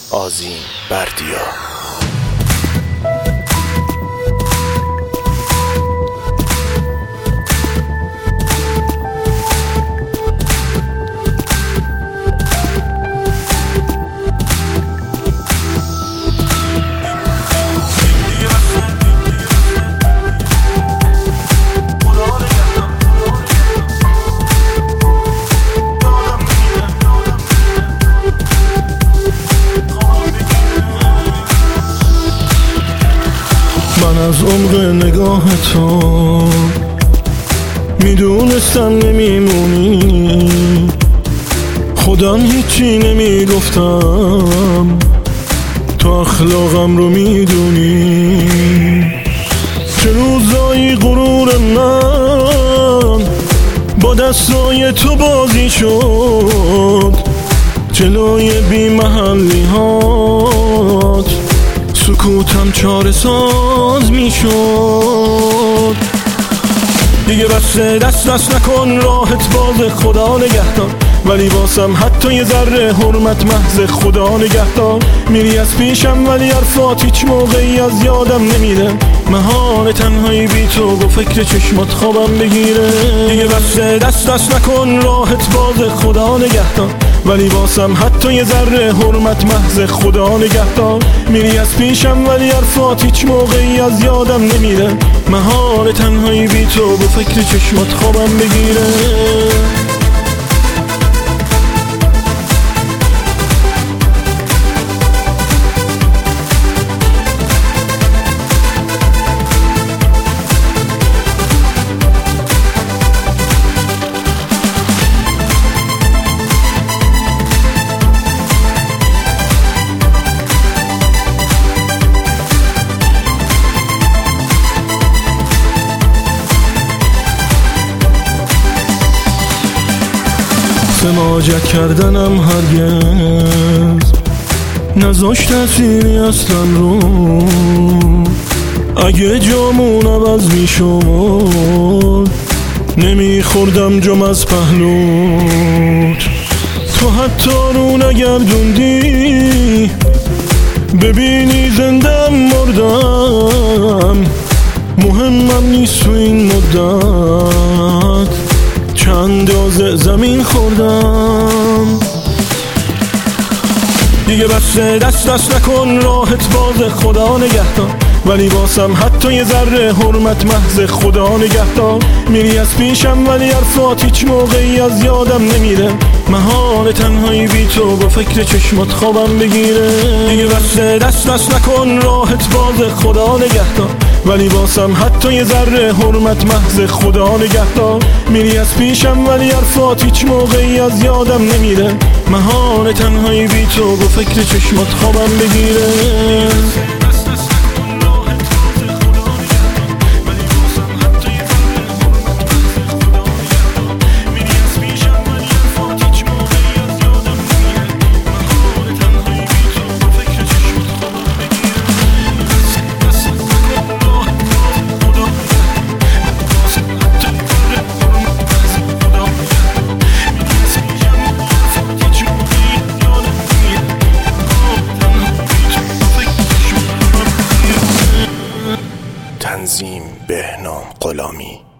آذین بردیا. من از عمق نگاه تو میدونستم نمیمونی، خودم هیچی نمیگفتم، تو اخلاقم رو میدونی. چه روزایی غرور من با دستای تو بازی شد، جلوی بی محلی هات سکوتم چاره ساز می شد. دیگه بسه دست نکن، راحت باز، خدا نگهدار. ولی واسم حتی یه ذره حرمت محض، خدا نگهدار. میری از پیشم ولی حرفات هیچ موقعی از یادم نمیره. محال تنهایی بی تو با فکر چشمات خوابم بگیره. دیگه بسه دست نکن، راحت باز، خدا نگهدار. ولی واسم حتی یه ذره حرمت محض، خدا نگهدار. میری از پیشم ولی حرفات هیچ موقعی از یادم نمیره. محال تنهایی بی تو با فکر چشمات خوابم بگیره. سماجت کردنم هرگز نذاشت تأثیری اصلا رو. اگه جامون عوض میشد نمیخوردم جم از پهلوت. تو حتی رو نگردوندی ببینی زندم مردم. مهمم نیست تو این مدت چند آز زمین خوردم. دیگه بسه دست نکن، راحت باز، خدا نگهدار. ولی واسم حتی یه ذره حرمت محض، خدا نگهدار. میری از پیشم ولی حرفات هیچ موقعی از یادم نمیره. محال تنهایی بی تو با فکر چشمات خوابم بگیره. دیگه بسه دست نکن، راحت باز، خدا نگهدار. ولی واسم حتی یه ذره حرمت محض، خدا نگهدار. میری از پیشم ولی حرفات هیچ موقعی از یادم نمیره. محال تنهایی بی تو با فکر چشمات خوابم بگیره. تنظیم بهنام غلامی.